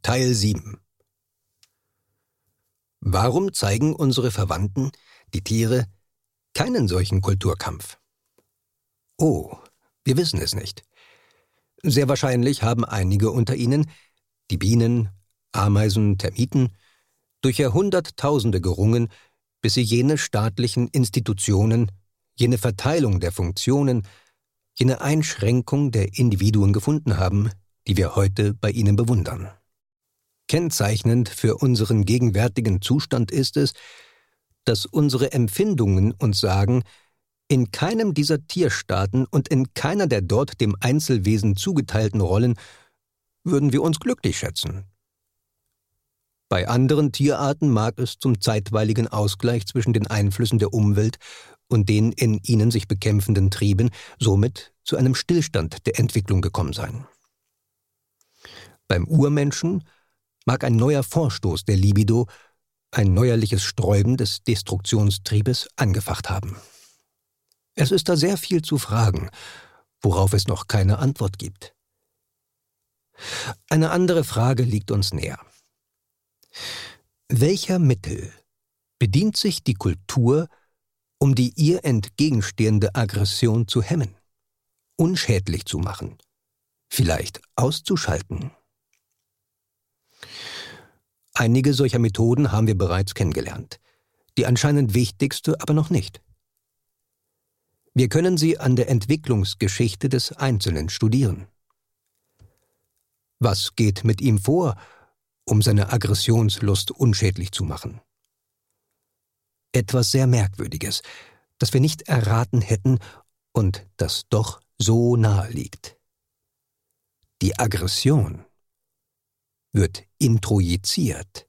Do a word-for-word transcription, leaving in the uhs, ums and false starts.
Teil sieben. Warum zeigen unsere Verwandten, die Tiere, keinen solchen Kulturkampf? Oh, wir wissen es nicht. Sehr wahrscheinlich haben einige unter ihnen, die Bienen, Ameisen, Termiten, durch Jahrhunderttausende gerungen, bis sie jene staatlichen Institutionen, jene Verteilung der Funktionen, jene Einschränkung der Individuen gefunden haben, die wir heute bei ihnen bewundern. Kennzeichnend für unseren gegenwärtigen Zustand ist es, dass unsere Empfindungen uns sagen, in keinem dieser Tierstaaten und in keiner der dort dem Einzelwesen zugeteilten Rollen würden wir uns glücklich schätzen. Bei anderen Tierarten mag es zum zeitweiligen Ausgleich zwischen den Einflüssen der Umwelt und den in ihnen sich bekämpfenden Trieben somit zu einem Stillstand der Entwicklung gekommen sein. Beim Urmenschen mag ein neuer Vorstoß der Libido, ein neuerliches Sträuben des Destruktionstriebes angefacht haben. Es ist da sehr viel zu fragen, worauf es noch keine Antwort gibt. Eine andere Frage liegt uns näher. Welcher Mittel bedient sich die Kultur, um die ihr entgegenstehende Aggression zu hemmen, unschädlich zu machen, vielleicht auszuschalten? Einige solcher Methoden haben wir bereits kennengelernt, die anscheinend wichtigste aber noch nicht. Wir können sie an der Entwicklungsgeschichte des Einzelnen studieren. Was geht mit ihm vor, um seine Aggressionslust unschädlich zu machen? Etwas sehr Merkwürdiges, das wir nicht erraten hätten und das doch so nahe liegt. Die Aggression wird introjiziert.